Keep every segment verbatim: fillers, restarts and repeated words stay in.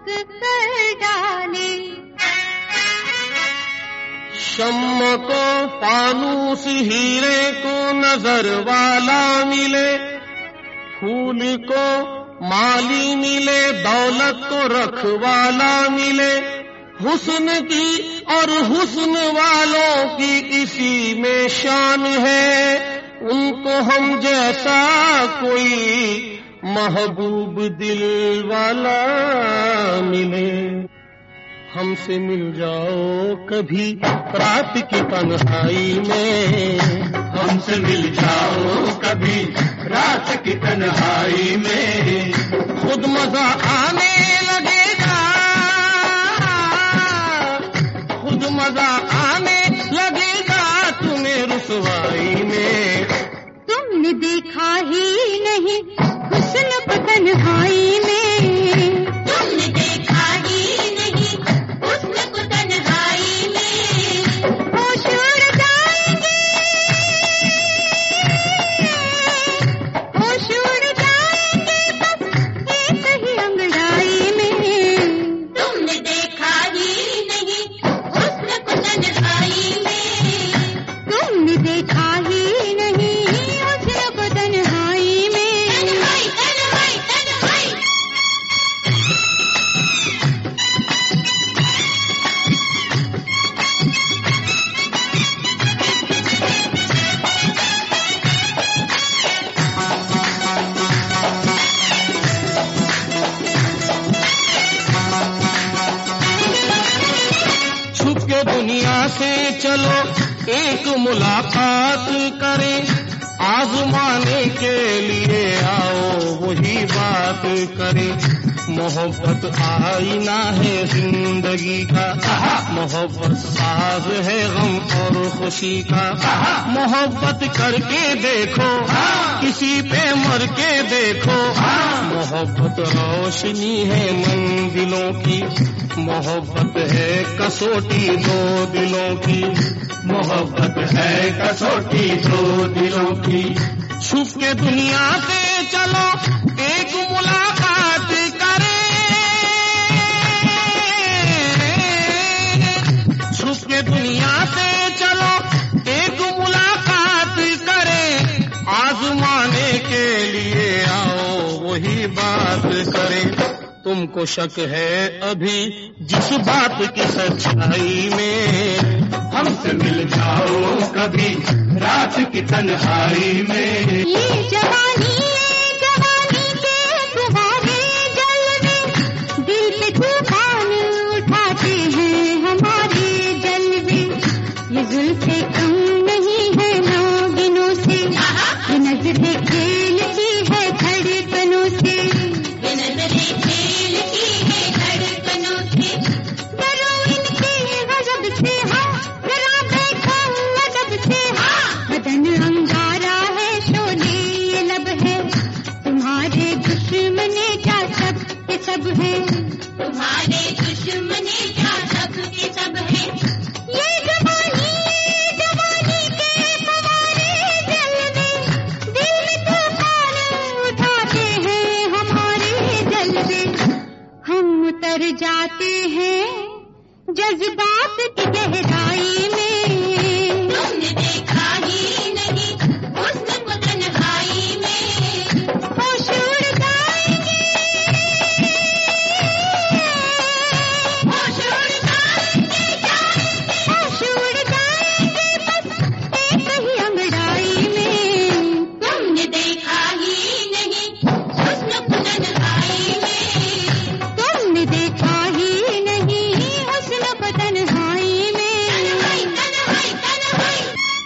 कर डाले। शम्म को फानूस हीरे को नजर वाला मिले, फूल को माली मिले, दौलत को रखवाला मिले। हुस्न की और हुस्न वालों की इसी में शान है, उनको हम जैसा कोई महबूब दिल वाला मिले। हमसे मिल जाओ कभी रात की तन्हाई में, हमसे मिल जाओ कभी रात की तन्हाई में। खुद मजा आने लगेगा, खुद मजा आने लगेगा तुम्हें रुसवाई में। तुमने देखा ही नहीं हुस्न को तन्हाई में, तुमने देखा ही नहीं हुस्न को तन्हाई में। होश उड़ जाएंगे, होश उड़ जाएंगे बस एक ही अंगड़ाई में। तुमने देखा ही नहीं हुस्न को तन्हाई में, तुमने देखा ही नहीं हुस्न को तन्हाई में। तन्हाई तन्हाई तन्हाई। छुप के दुनिया से चलो एक मुलाकात करें, आजमाने के लिए आओ वही बात करें। मोहब्बत आईना है जिंदगी का, मोहब्बत साज है गम और खुशी का। मोहब्बत करके देखो, किसी पे मर के देखो। मोहब्बत रोशनी है मंजिलों की, मोहब्बत है कसौटी दो दिलों की। मोहब्बत है कसौटी दो दिलों की। छुप के दुनिया से चलो एक मुलाकात करें, छुप के दुनिया से चलो एक मुलाकात करें। आजमाने के लिए आओ वही बात करें। तुमको शक है अभी जिस बात की सच्चाई में, हमसे मिल जाओ कभी रात की तन्हाई में। ये जवानी ये जवानी के तुम्हारे जलवे, दिल पे तूफान उठाते हैं हमारे जलवे। ये जुल्फे कम नहीं है नागिनों से, ये नजरें खेलती है धड़कनों से, ये नजरें खेलती है धड़कनों से। डरो इनके गजब से, हाँ जरा देखो अदब से, हाँ बदन अंगारा है शोले ये लब है। तुम्हारे दुश्मने क्या सब के सब है, तुम्हारे दुश्मने क्या सब के सब है। ये जवानी ये जवानी के हमारे जलवे, दिल में तूफान उठाते हैं हमारे जलवे। हम उतर जाते हैं जज्बात की गहराई में। तुमने देखा ही नहीं हुस्न को तन्हाई में। होश उड़ जाएंगे, होश उड़ जाएंगे, जाएंगे, होश उड़ जाएंगे बस एक ही अंगड़ाई में। तुमने देखा ही नहीं हुस्न को तन्हाई में, तुमने देखा ही नहीं हुस्न को तन्हाई में। तन्हाई तन्हाई तन्हाई।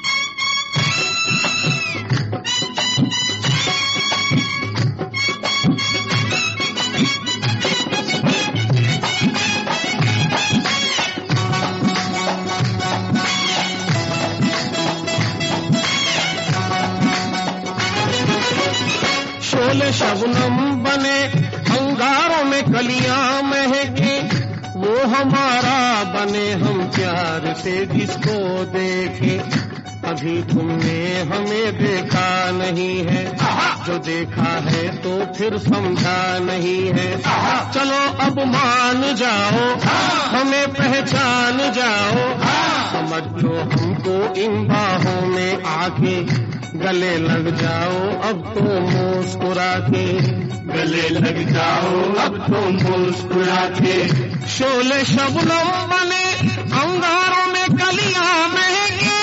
शोले शबनम बने अंगारों में कलियां महके, वो हमारा बने हम प्यार से जिसको देखे। अभी तुमने हमें देखा नहीं है, जो देखा है तो फिर समझा नहीं है। चलो अब अब मान जाओ, हमें पहचान जाओ, समझ लो हमको इन बाहों में आके, गले लग जाओ अब तो मुस्कुरा के, गले लग जाओ अब तो मुस्कुरा के। शोले शबनम बने अंगारों में कलियां महके,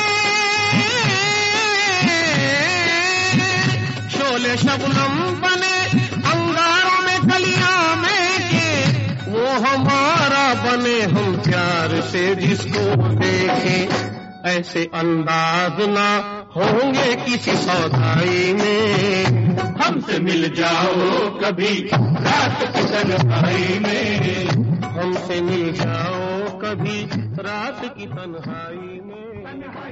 शोले शबनम बने अंगारों में कलियां महके, वो हमारा बने हम प्यार से जिसको देखें, ऐसे अंदाज ना होंगे किसी सौदाई में, हमसे मिल जाओ कभी रात की तन्हाई में, हमसे मिल जाओ कभी रात की तन्हाई में।